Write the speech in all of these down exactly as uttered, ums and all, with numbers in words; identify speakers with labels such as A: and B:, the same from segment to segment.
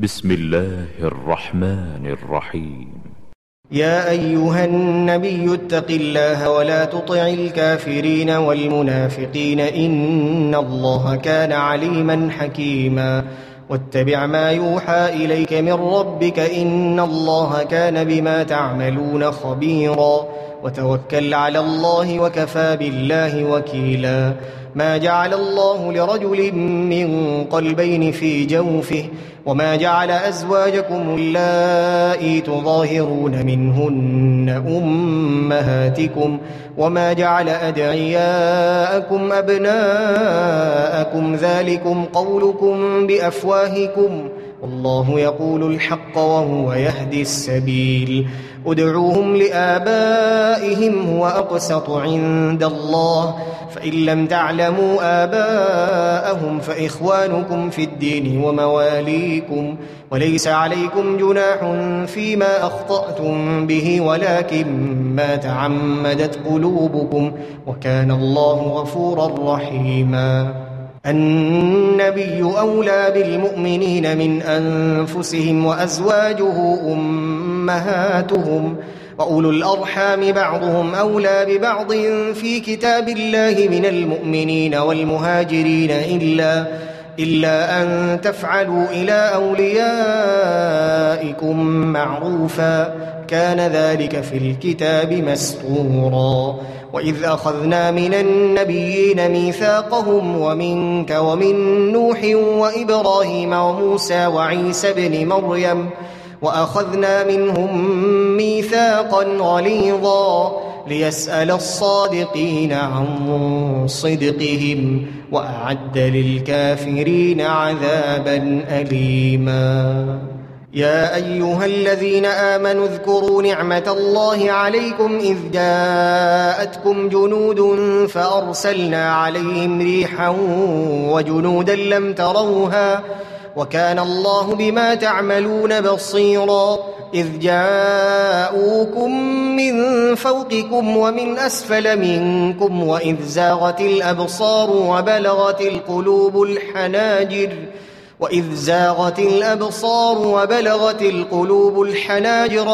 A: بسم الله الرحمن الرحيم.
B: يا أيها النبي اتق الله ولا تطع الكافرين والمنافقين إن الله كان عليما حكيما. واتبع ما يوحى إليك من ربك إن الله كان بما تعملون خبيرا. وتوكل على الله وكفى بالله وكيلا. ما جعل الله لرجل من قلبين في جوفه وما جعل أزواجكم اللائي تظاهرون منهن أمهاتكم وما جعل أدعياءكم أبناءكم ذلكم قولكم بأفواهكم والله يقول الحق وهو يهدي السبيل. ادعوهم لآبائهم هو أقسط عند الله فإن لم تعلموا آباءهم فإخوانكم في الدين ومواليكم وليس عليكم جناح فيما أخطأتم به ولكن ما تعمدت قلوبكم وكان الله غفورا رحيما. النبي أولى بالمؤمنين من أنفسهم وأزواجه أمهاتهم وأولو الأرحام بعضهم أولى ببعض في كتاب الله من المؤمنين والمهاجرين إلا إلا أن تفعلوا إلى أوليائكم معروفا كان ذلك في الكتاب مسطورا. وإذ أخذنا من النبيين ميثاقهم ومنك ومن نوح وإبراهيم وموسى وعيسى بن مريم وأخذنا منهم ميثاقا غليظا ليسأل الصادقين عن صدقهم وأعد للكافرين عذابا أليما. يا أيها الذين آمنوا اذكروا نعمة الله عليكم إذ جاءتكم جنود فأرسلنا عليهم ريحا وجنودا لم تروها وكان الله بما تعملون بصيرا. إذ جاءوكم من فوقكم ومن أسفل منكم وإذ زاغت الأبصار وبلغت القلوب الحناجر وإذ زاغت الأبصار وبلغت القلوب الحناجر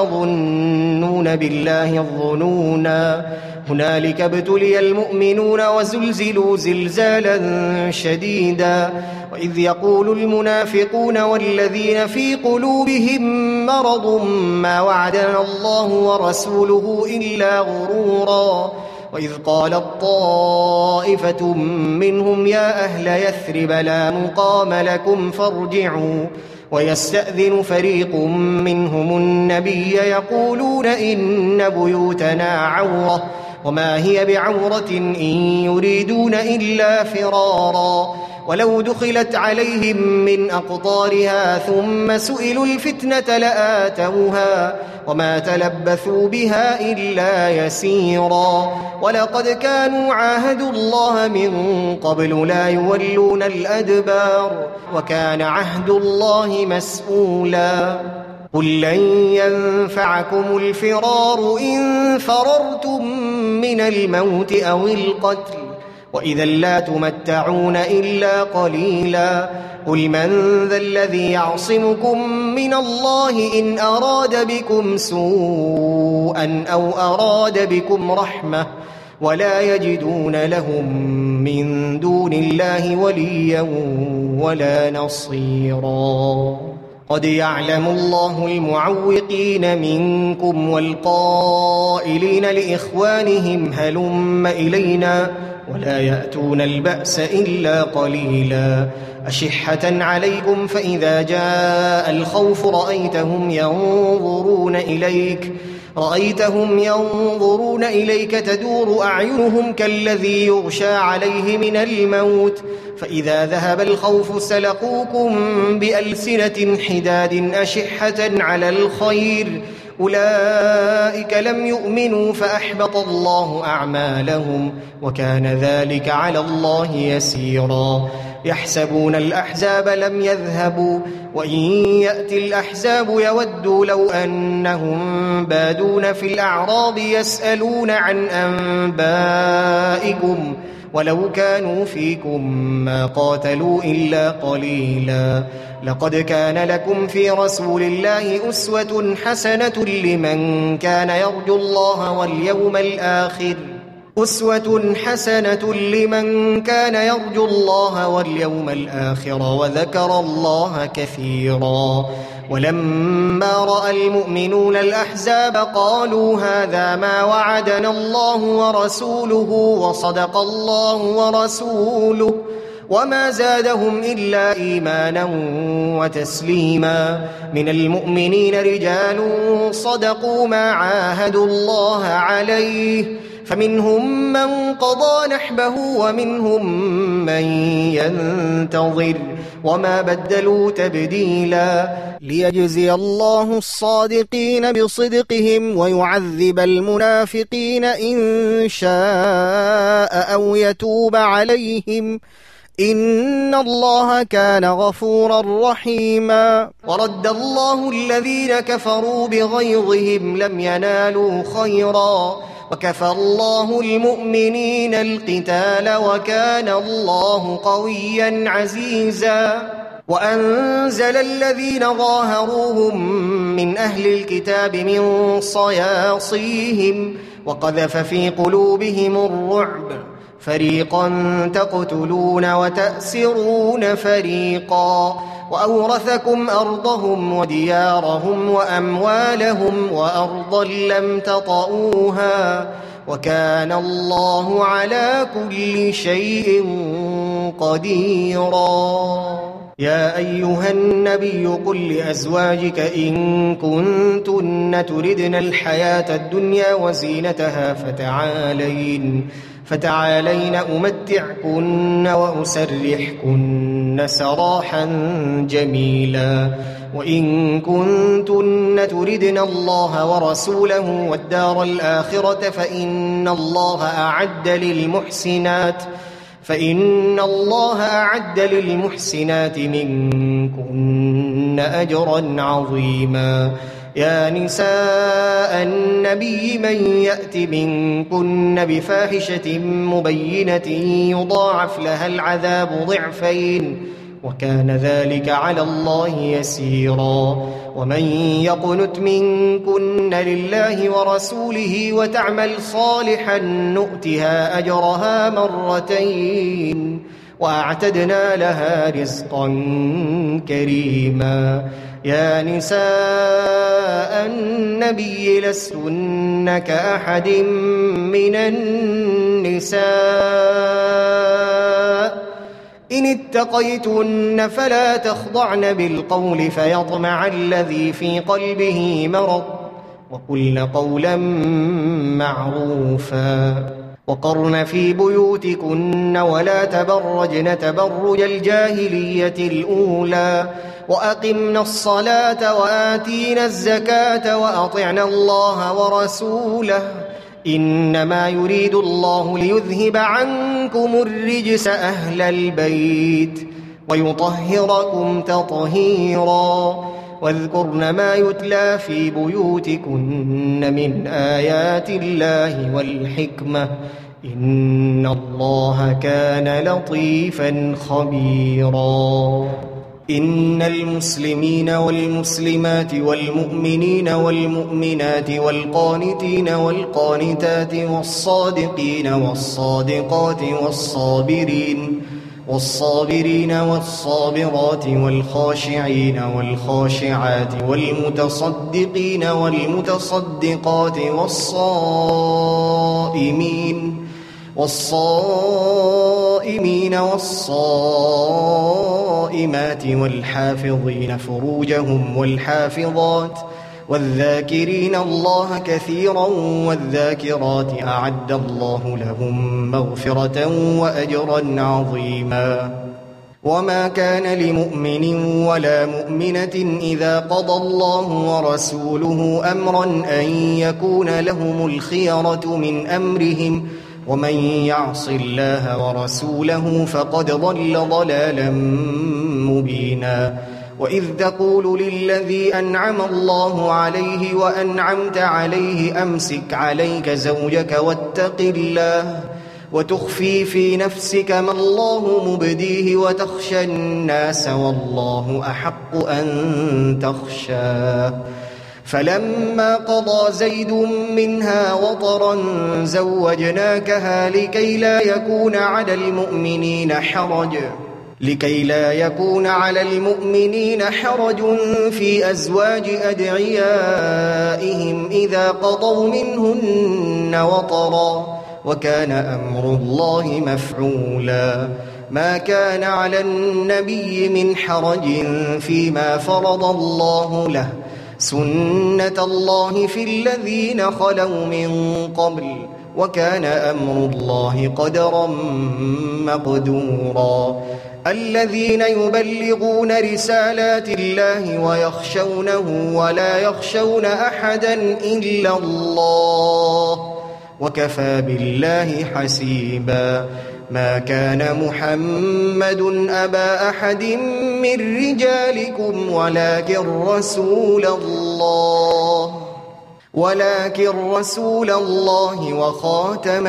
B: وتظنون بالله الظنونا. هنالك ابتلي المؤمنون وزلزلوا زلزالا شديدا. وإذ يقول المنافقون والذين في قلوبهم مرض ما وعدنا الله ورسوله إلا غرورا. وإذ قالت طائفة منهم يا أهل يثرب لا مقام لكم فارجعوا ويستأذن فريق منهم النبي يقولون إن بيوتنا عورة وما هي بعورة إن يريدون إلا فرارا. ولو دخلت عليهم من أقطارها ثم سئلوا الفتنة لآتوها وما تلبثوا بها إلا يسيرا. ولقد كانوا عاهدوا الله من قبل لا يولون الأدبار وكان عهد الله مسؤولا. قل لن ينفعكم الفرار إن فررتم من الموت أو القتل وإذا لا تمتعون إلا قليلا. قل من ذا الذي يعصمكم من الله إن أراد بكم سوءا أو أراد بكم رحمة ولا يجدون لهم من دون الله وليا ولا نصيرا. قد يعلم الله المعوقين منكم والقائلين لإخوانهم هلم إلينا ولا يأتون البأس إلا قليلا. أشحة عليكم فإذا جاء الخوف رأيتهم ينظرون إليك رأيتهم ينظرون إليك تدور أعينهم كالذي يغشى عليه من الموت فإذا ذهب الخوف سلقوكم بألسنة حداد أشحة على الخير أولئك لم يؤمنوا فأحبط الله أعمالهم وكان ذلك على الله يسيرا. يحسبون الأحزاب لم يذهبوا وإن يأتي الأحزاب يودوا لو أنهم بادون في الأعراب يسألون عن أنبائكم ولو كانوا فيكم ما قاتلوا إلا قليلا لقد كان لكم في رسول الله أسوة حسنة لمن كان يرجو الله واليوم الآخر أسوة حسنة لمن كان يرجو الله واليوم الآخر وذكر الله كثيرا ولما رأى المؤمنون الأحزاب قالوا هذا ما وعدنا الله ورسوله وصدق الله ورسوله وما زادهم إلا إيمانا وتسليما من المؤمنين رجال صدقوا ما عاهدوا الله عليه فمنهم من قضى نحبه ومنهم من ينتظر وما بدلوا تبديلا ليجزي الله الصادقين بصدقهم ويعذب المنافقين إن شاء أو يتوب عليهم إن الله كان غفورا رحيما ورد الله الذين كفروا بغيظهم لم ينالوا خيرا وكفى الله المؤمنين القتال وكان الله قويا عزيزا وأنزل الذين ظاهروهم من أهل الكتاب من صياصيهم وقذف في قلوبهم الرعب فريقا تقتلون وتأسرون فريقا وأورثكم أرضهم وديارهم وأموالهم وأرضا لم تطئوها وكان الله على كل شيء قديرا يا أيها النبي قل لأزواجك إن كنتن تردن الحياة الدنيا وزينتها فتعالين فتعالين أمتعكن وأسرحكن سراحا جميلا وإن كنتن تردن الله ورسوله والدار الآخرة فإن الله أعد للمحسنات فإن الله أعد للمحسنات منكن أجرا عظيما يا نساء النبي من يأت منكن بفاحشة مبينة يضاعف لها العذاب ضعفين وكان ذلك على الله يسيرا ومن يقنت منكن لله ورسوله وتعمل صالحا نؤتها أجرها مرتين وأعتدنا لها رزقا كريما يا نساء النبي لستن كأحد من النساء إن اتقيتن فلا تخضعن بالقول فيطمع الذي في قلبه مرض وقلن قولا معروفا وقرن في بيوتكن ولا تبرجن تبرج الجاهلية الأولى وأقمنا الصلاة وآتينا الزكاة وأطعنا الله ورسوله إنما يريد الله ليذهب عنكم الرجس أهل البيت ويطهركم تطهيرا واذكرن ما يتلى في بيوتكن من آيات الله والحكمة إن الله كان لطيفا خبيرا إن المسلمين والمسلمات والمؤمنين والمؤمنات والقانتين والقانتات والصادقين والصادقات والصابرين والصابرين والصابرات والخاشعين والخاشعات والمتصدقين والمتصدقات والصائمين والصائمين والصائمات والحافظين فروجهم والحافظات والذاكرين الله كثيرا والذاكرات أعد الله لهم مغفرة وأجرا عظيما وما كان لمؤمن ولا مؤمنة إذا قضى الله ورسوله أمرا أن يكون لهم الخيرة من أمرهم ومن يعص الله ورسوله فقد ضل ضلالا مبينا وإذ تقول للذي أنعم الله عليه وأنعمت عليه أمسك عليك زوجك واتق الله وتخفي في نفسك ما الله مبديه وتخشى الناس والله أحق أن تخشاه فلما قضى زيد منها وطرا زوجناكها لكي لا يكون على المؤمنين حرج لكي لا يكون على المؤمنين حرج في أزواج أدعيائهم إذا قضوا منهن وطرا وكان أمر الله مفعولا ما كان على النبي من حرج فيما فرض الله له سنة الله في الذين خلوا من قبل وكان أمر الله قدرا مقدورا الذين يبلغون رسالات الله ويخشونه ولا يخشون أحدا إلا الله وكفى بالله حسيبا ما كان محمد أبا أحد من رجالكم ولكن رسول الله ولكن رسول الله وخاتم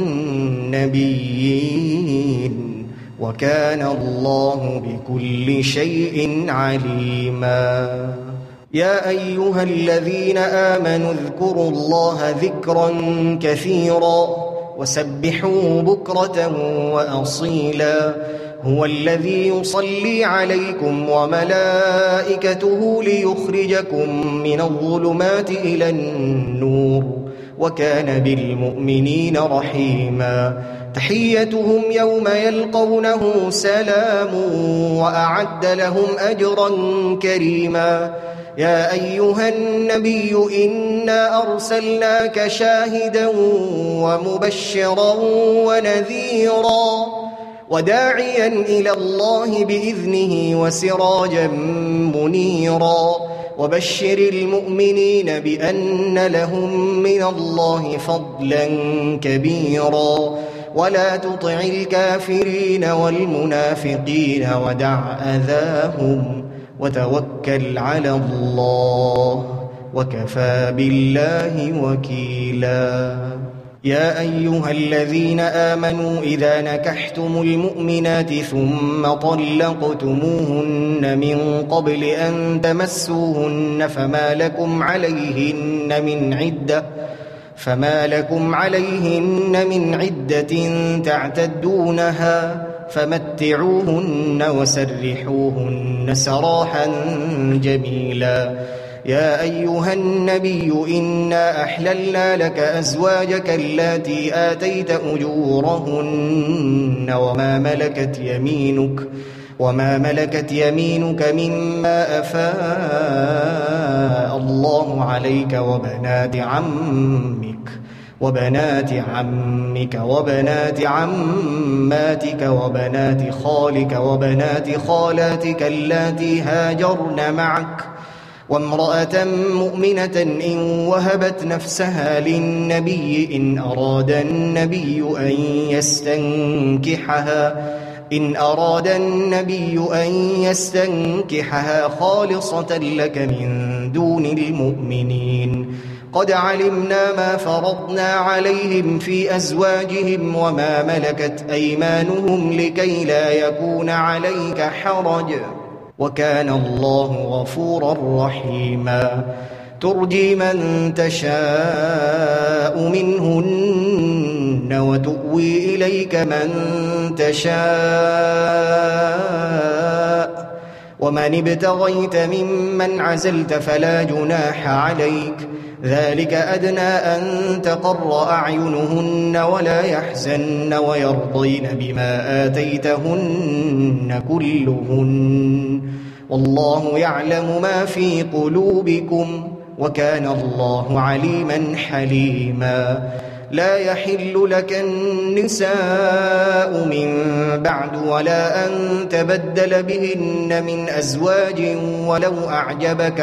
B: النبيين وكان الله بكل شيء عليما يا أيها الذين آمنوا اذكروا الله ذكرا كثيرا وسبحوا بكرة وأصيلا هو الذي يصلي عليكم وملائكته ليخرجكم من الظلمات إلى النور وكان بالمؤمنين رحيما تحيتهم يوم يلقونه سلام وأعد لهم أجرا كريما يا أيها النبي إنا أرسلناك شاهدا ومبشرا ونذيرا وداعيا إلى الله بإذنه وسراجا منيرا وبشر المؤمنين بأن لهم من الله فضلا كبيرا ولا تطع الكافرين والمنافقين ودع أذاهم وتوكل على الله وكفى بالله وكيلا يا أيها الذين آمنوا إذا نكحتم المؤمنات ثم طلقتموهن من قبل أن تمسوهن فما لكم عليهن من عدة فما لكم عليهن من عدة تعتدونها فمتعوهن وسرحوهن سراحا جميلا يا أيها النبي إنا أحللنا لك أزواجك اللاتي آتيت أجورهن وما ملكت يمينك وما ملكت يمينك مما أفاء الله عليك وبنات عمك وبنات عمك وبنات عماتك وبنات خالك وبنات خالاتك اللاتي هاجرن معك وامرأة مؤمنة إن وهبت نفسها للنبي إن أراد النبي أن يستنكحها إن أراد النبي أن يستنكحها خالصة لك من دون المؤمنين قد علمنا ما فرضنا عليهم في أزواجهم وما ملكت أيمانهم لكي لا يكون عليك حرج وكان الله غفورا رحيما ترجي من تشاء منهن وتؤوي إليك من تشاء ومن ابتغيت ممن عزلت فلا جناح عليك ذلك أدنى أن تقر أعينهن ولا يحزن ويرضين بما آتيتهن كلهن والله يعلم ما في قلوبكم وكان الله عليما حليما لا يحل لك النساء من بعد ولا أن تبدل بهن من أزواج ولو أعجبك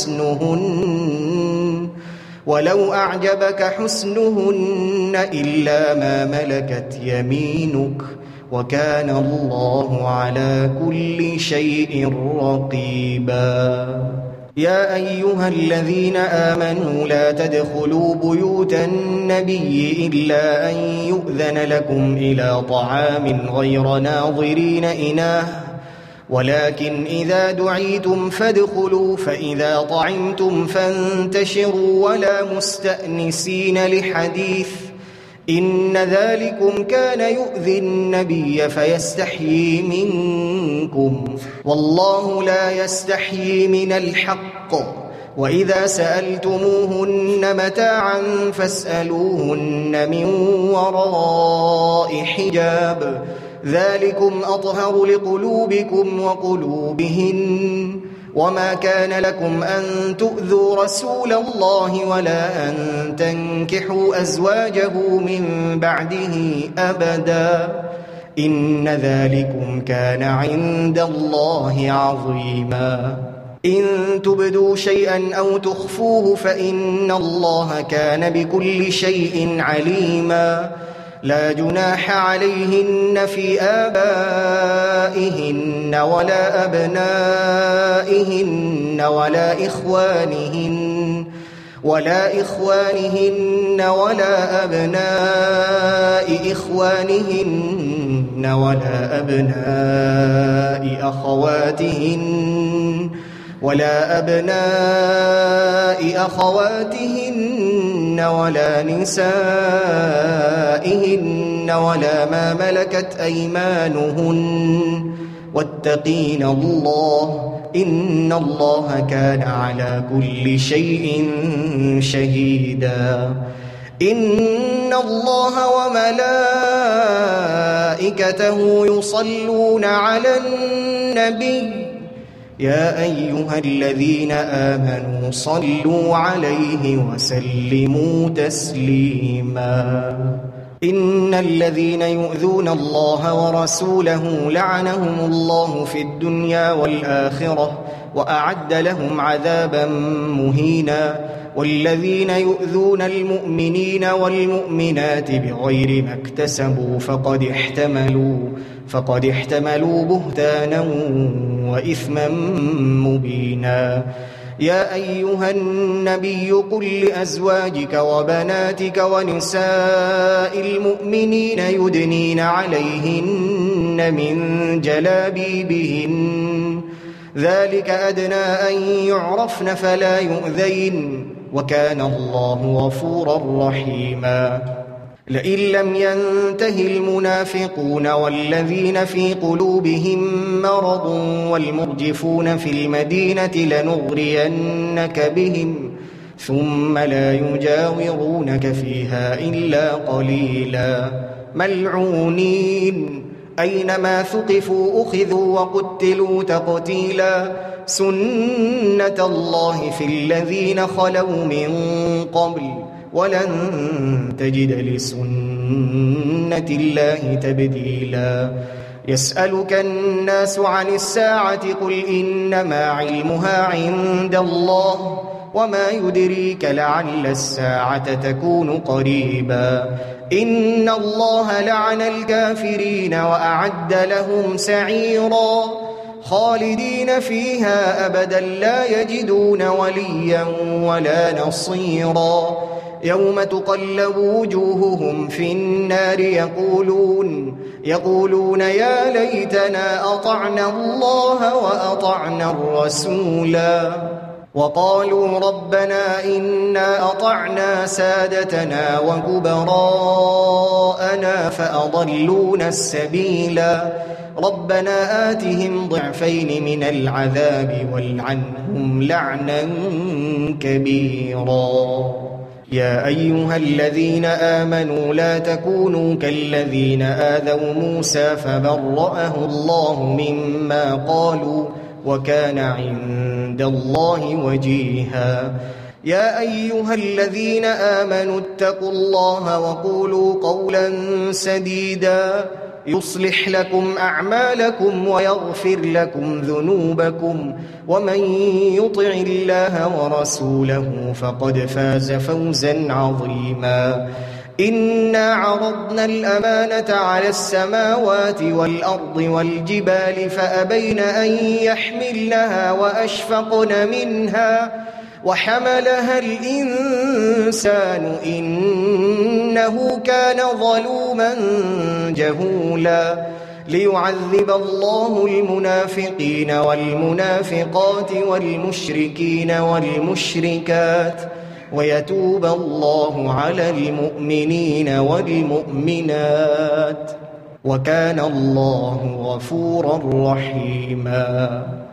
B: حسنهن ولو أعجبك حسنهن إلا ما ملكت يمينك وكان الله على كل شيء رقيبا يا أيها الذين آمنوا لا تدخلوا بيوت النبي إلا أن يؤذن لكم إلى طعام غير ناظرين إناه ولكن إذا دعيتم فادخلوا فإذا طعمتم فانتشروا ولا مستأنسين لحديث إن ذلكم كان يؤذي النبي فيستحيي منكم والله لا يستحيي من الحق وإذا سألتموهن متاعا فاسألوهن من وراء حجاب ذلكم أطهر لقلوبكم وقلوبهن وما كان لكم أن تؤذوا رسول الله ولا أن تنكحوا أزواجه من بعده أبدا إن ذلكم كان عند الله عظيما إن تبدوا شيئا أو تخفوه فإن الله كان بكل شيء عليما لا جناح عليهن في آبائهن ولا أبنائهن ولا إخوانهن ولا إخوانهن ولا أبناء إخوانهن ولا أبناء أخواتهن ولا أبناء أخواتهن ولا نسائهن ولا ما ملكت أيمانهن واتقين الله إن الله كان على كل شيء شهيدا إن الله وملائكته يصلون على النبي يا أيها الذين آمنوا صلوا عليه وسلموا تسليما إن الذين يؤذون الله ورسوله لعنهم الله في الدنيا والآخرة وأعد لهم عذابا مهينا والذين يؤذون المؤمنين والمؤمنات بغير ما اكتسبوا فقد احتملوا فقد احتملوا بهتانا وإثما مبينا يا أيها النبي قل لأزواجك وبناتك ونساء المؤمنين يدنين عليهن من جلابيبهن ذلك أدنى أن يعرفن فلا يؤذين وكان الله غفورا رحيما لئن لم ينته المنافقون والذين في قلوبهم مرض والمرجفون في المدينة لنغرينك بهم ثم لا يجاورونك فيها إلا قليلا ملعونين أينما ثقفوا أخذوا وقتلوا تقتيلا سنة الله في الذين خلوا من قبل ولن تجد لسنة الله تبديلا يسألك الناس عن الساعة قل إنما علمها عند الله وما يدريك لعل الساعة تكون قريبا إن الله لعن الكافرين وأعد لهم سعيرا خالدين فيها أبدا لا يجدون وليا ولا نصيرا يوم تقلب وجوههم في النار يقولون يقولون يا ليتنا أطعنا الله وأطعنا الرسولا وقالوا ربنا إنا أطعنا سادتنا وكبراءنا فأضلونا السبيلا ربنا آتهم ضعفين من العذاب والعنهم لعنا كبيرا يا أيها الذين آمنوا لا تكونوا كالذين آذوا موسى فبرأه الله مما قالوا وكان عند الله وجيها يا أيها الذين آمنوا اتقوا الله وقولوا قولا سديدا يصلح لكم أعمالكم ويغفر لكم ذنوبكم ومن يطع الله ورسوله فقد فاز فوزا عظيما إنا عرضنا الأمانة على السماوات والأرض والجبال فأبين أن يحملنها وأشفقن منها وحملها الإنسان إنه كان ظلوما جهولا ليعذب الله المنافقين والمنافقات والمشركين والمشركات ويتوب الله على المؤمنين والمؤمنات وكان الله غفورا رحيما.